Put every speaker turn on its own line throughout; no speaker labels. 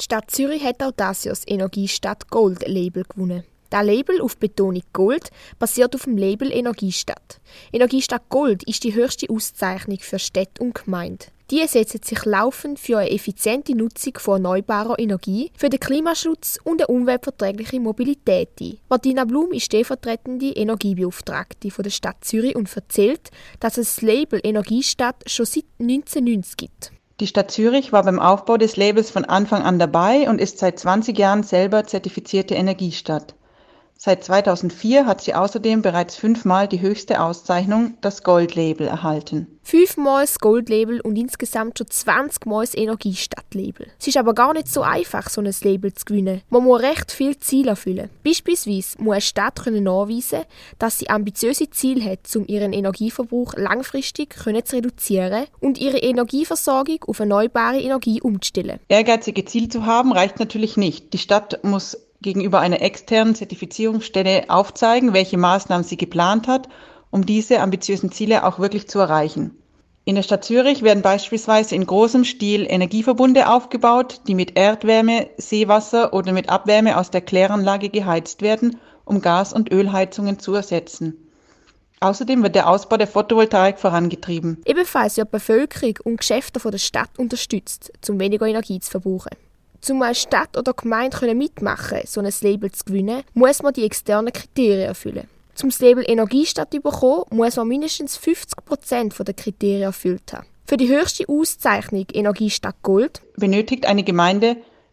Stadt Zürich hat auch dieses Jahr das Energiestadt Gold Label gewonnen. Das Label auf Betonung Gold basiert auf dem Label Energiestadt. Energiestadt Gold ist die höchste Auszeichnung für Städte und Gemeinden. Die setzen sich laufend für eine effiziente Nutzung von erneuerbarer Energie, für den Klimaschutz und eine umweltverträgliche Mobilität ein. Martina Blum ist stellvertretende Energiebeauftragte der Stadt Zürich und erzählt, dass es das Label Energiestadt schon seit 1990 gibt.
Die Stadt Zürich war beim Aufbau des Labels von Anfang an dabei und ist seit 20 Jahren selber zertifizierte Energiestadt. Seit 2004 hat sie außerdem bereits 5-mal die höchste Auszeichnung, das Gold-Label, erhalten.
5-mal das Gold-Label und insgesamt schon 20-mal das Energiestadt-Label. Es ist aber gar nicht so einfach, so ein Label zu gewinnen. Man muss recht viele Ziele erfüllen. Beispielsweise muss eine Stadt nachweisen, dass sie ambitiöse Ziele hat, um ihren Energieverbrauch langfristig zu reduzieren und ihre Energieversorgung auf erneuerbare Energie umzustellen.
Ehrgeizige Ziele zu haben, reicht natürlich nicht. Die Stadt muss gegenüber einer externen Zertifizierungsstelle aufzeigen, welche Maßnahmen sie geplant hat, um diese ambitiösen Ziele auch wirklich zu erreichen. In der Stadt Zürich werden beispielsweise in großem Stil Energieverbunde aufgebaut, die mit Erdwärme, Seewasser oder mit Abwärme aus der Kläranlage geheizt werden, um Gas- und Ölheizungen zu ersetzen. Außerdem wird der Ausbau der Photovoltaik vorangetrieben.
Ebenfalls wird die Bevölkerung und Geschäfte der Stadt unterstützt, um weniger Energie zu verbrauchen. Um als Stadt oder Gemeinde mitmachen, so ein Label zu gewinnen, muss man die externen Kriterien erfüllen. Um das Label Energiestadt zu bekommen, muss man mindestens 50% der Kriterien erfüllt haben. Für die höchste Auszeichnung Energiestadt Gold
benötigt eine Gemeinde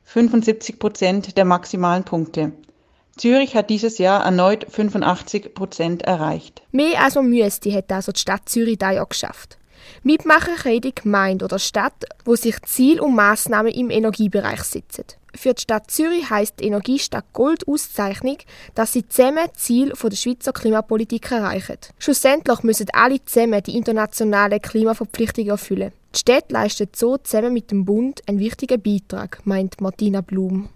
75% der maximalen Punkte. Zürich hat dieses Jahr erneut 85% erreicht.
Mehr als man müsste, hat also die Stadt Zürich dieses Jahr geschafft. Mitmachen kann jede Gemeinde oder Stadt, wo sich Ziele und Massnahmen im Energiebereich setzen. Für die Stadt Zürich heisst die Energiestadt Gold Auszeichnung, dass sie zusammen die Ziele der Schweizer Klimapolitik erreichen. Schlussendlich müssen alle zusammen die internationalen Klimaverpflichtungen erfüllen. Die Städte leisten so zusammen mit dem Bund einen wichtigen Beitrag, meint Martina Blum.